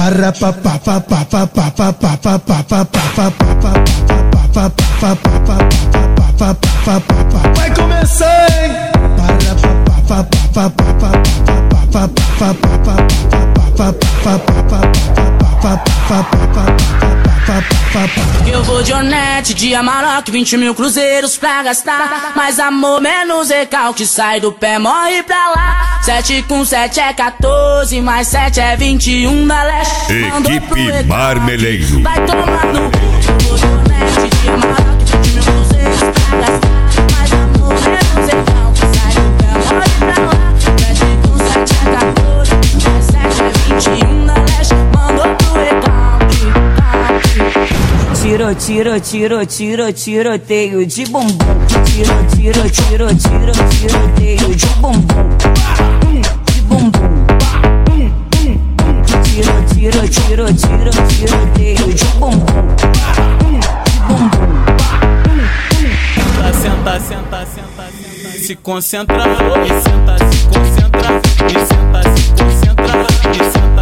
para pa pa pa pa pa pa pa pa pa pa pa pa pa. Vai começar, hein? Para pa pa pa pa pa pa pa pa pa Eu vou de Onete, de Amarok, 20 mil cruzeiros pra gastar. Mais amor, menos recalque, sai do pé, morre pra lá. 7 com 7 é 14, mais 7 é 21 da leste. Equipe Marmeleiro. Vai tomar no cu. Eu vou de Onete, de Amarok, 20 mil cruzeiros pra gastar. Mais amor, menos recalque, sai do pé, morre pra lá. 7 com 7 é 14, mais 7 é 21 da leste. Mandou pro recalque. Tiroteio de bumbum. Tiroteio de bumbum. De bumbum. Tiroteio de bumbum. De bumbum. Senta. Se concentra, e senta, se concentra, e senta, se concentra, e senta.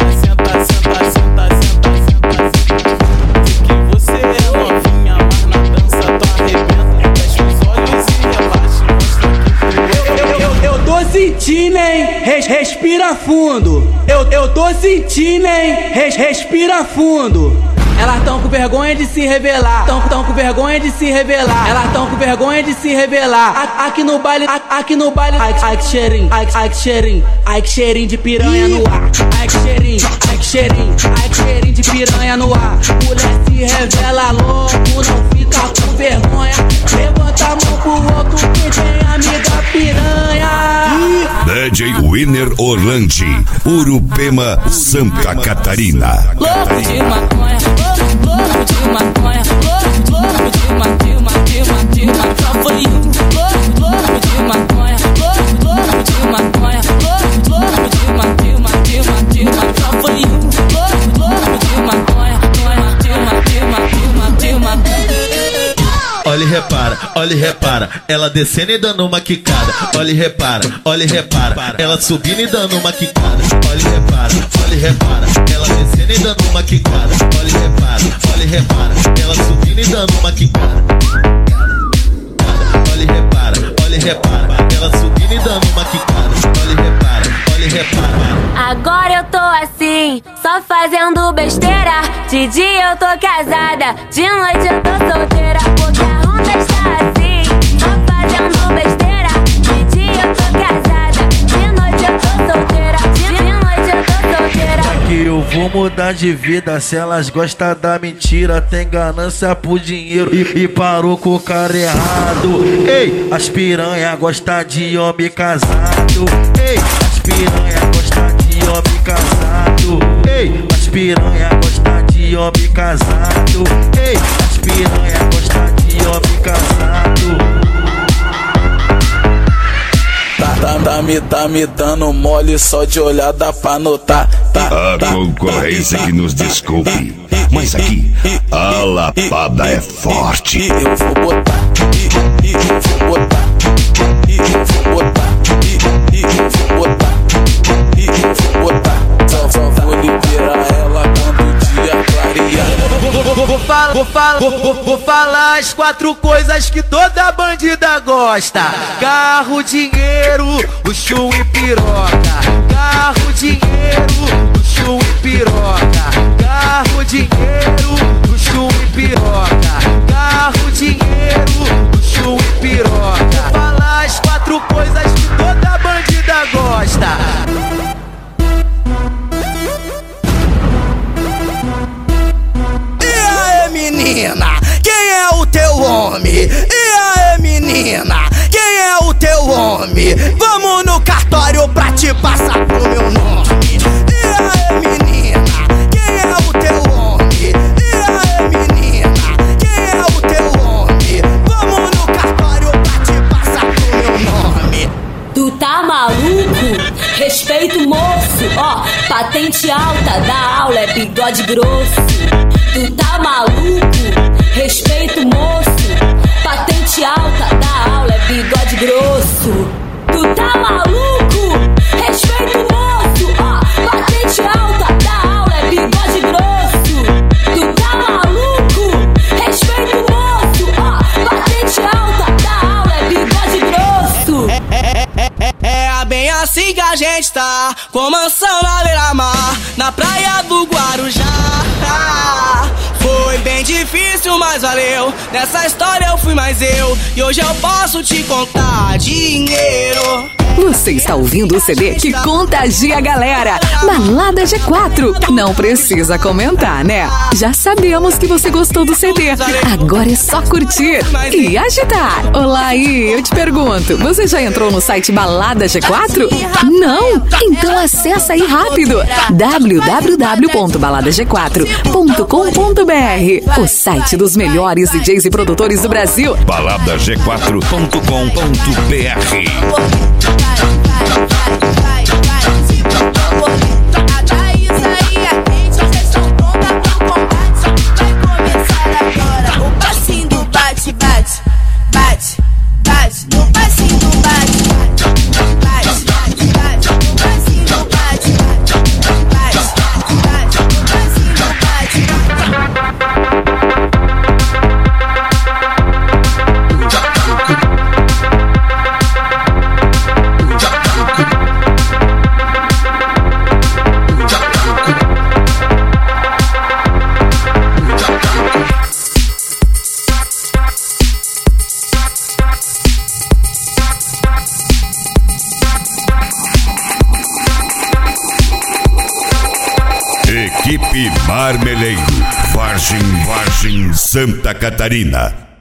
Sentindo, hein? Respira fundo. Eu tô sentindo, hein? Respira fundo. Elas tão com vergonha de se revelar. Tão com vergonha de se revelar. Elas tão com vergonha de se revelar. Aqui no baile. Ai que cheirinho, ai que cheirinho de piranha no ar. Ai que cheirinho de piranha no ar. Mulher se revela logo, não fica com vergonha. Levanta a mão pro outro que tem amiga piranha. DJ Winner Orlandi, Urupema, Santa Catarina. Louco de maconha, louco de maconha, louco de maconha, só foi louco de maconha, louco de maconha, louco de maconha, só foi louco de maconha. Olha e repara, ela descendo e dando uma quicada. Olha e repara, ela subindo e dando uma quicada. Olha e repara, ela descendo e dando uma quicada. Olha e repara, ela subindo e dando uma quicada. Olha e repara, ela subindo e dando uma quicada. Olha e repara. Agora eu tô assim, só fazendo besteira. De dia eu tô casada, de noite eu tô solteira. Porque a onda está assim, só fazendo besteira. De dia eu tô casada, de noite eu tô solteira. De noite eu tô solteira. Que eu vou mudar de vida se elas gostam da mentira. Tem ganância por dinheiro e parou com o cara errado. Ei, as piranha gostam de homem casado. Ei, as piranha gostam de homem casado. Ei, as piranha gostam de homem casado. Ei, as piranha gostam de homem casado. Tá me dando mole só de olhada pra notar. A concorrência que nos desculpe, mas aqui a lapada é forte. Eu vou botar, eu vou botar, eu vou botar, eu vou botar, eu vou botar. Só vou liberar ela quando o dia clarear. Vou falar as 4 coisas que toda bandida gosta: carro, dinheiro, luxo e piroca. Carro, dinheiro, luxo e piroca. Carro, dinheiro, luxo e piroca. Carro, dinheiro, luxo e piroca. Vou falar as 4 coisas que toda bandida gosta. Menina, quem é o teu homem? E aí, menina, quem é o teu homem? Vamos no cartório pra te passar pro meu nome. E aí, menina, quem é o teu homem? E aí, menina, quem é o teu homem? Vamos no cartório pra te passar pro meu nome. Tu tá maluco? Respeito moço, ó, patente alta da aula é bigode grosso. Tu tá maluco? Respeito moço, patente alta da aula é bigode grosso. Tu tá maluco? Respeito moço, ó, patente alta da aula é bigode grosso. a gente tá com mansão na beira-mar, na praia do Guarujá. Foi bem difícil, mas valeu. Nessa história eu fui mais eu, e hoje eu posso te contar dinheiro. Você está ouvindo o CD que contagia a galera. Balada G4. Não precisa comentar, né? Já sabemos que você gostou do CD. Agora é só curtir e agitar. Olá aí, eu te pergunto, você já entrou no site Balada G4? Não? Então acessa aí rápido. www.baladag4.com.br, o site dos melhores DJs e produtores do Brasil. baladag4.com.br. Equipe Marmeleiro, Vargem, Santa Catarina.